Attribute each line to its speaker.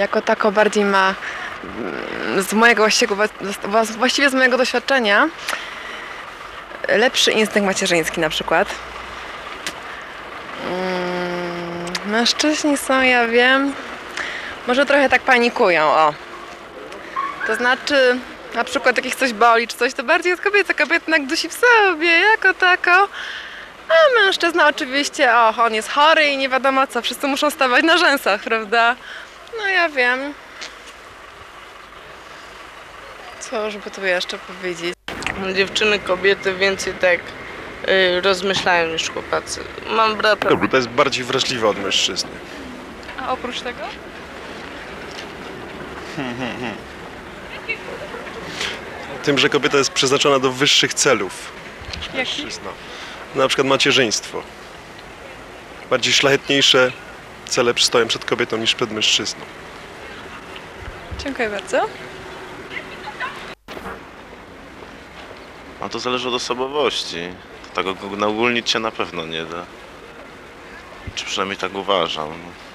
Speaker 1: jako tako bardziej ma z mojego właściwie z mojego doświadczenia lepszy instynkt macierzyński na przykład. Mężczyźni są, ja wiem, może trochę tak panikują, o. To znaczy, na przykład jak ich coś boli czy coś, to bardziej jest kobieta. Kobieta jednak dusi w sobie, jako tako. A mężczyzna oczywiście, on jest chory i nie wiadomo co, wszyscy muszą stawać na rzęsach, prawda? No ja wiem. Co żeby tu jeszcze powiedzieć?
Speaker 2: Dziewczyny, kobiety więcej tak rozmyślają niż chłopacy. Mam brata.
Speaker 3: Kobieta jest bardziej wrażliwa od mężczyzny.
Speaker 1: A oprócz tego?
Speaker 3: Tym, że kobieta jest przeznaczona do wyższych celów.
Speaker 1: Jaki?
Speaker 3: Mężczyzna. Na przykład macierzyństwo. Bardziej szlachetniejsze cele stoją przed kobietą niż przed mężczyzną.
Speaker 1: Dziękuję bardzo.
Speaker 4: No to zależy od osobowości. To tak naogólnić się na pewno nie da. Czy przynajmniej tak uważam.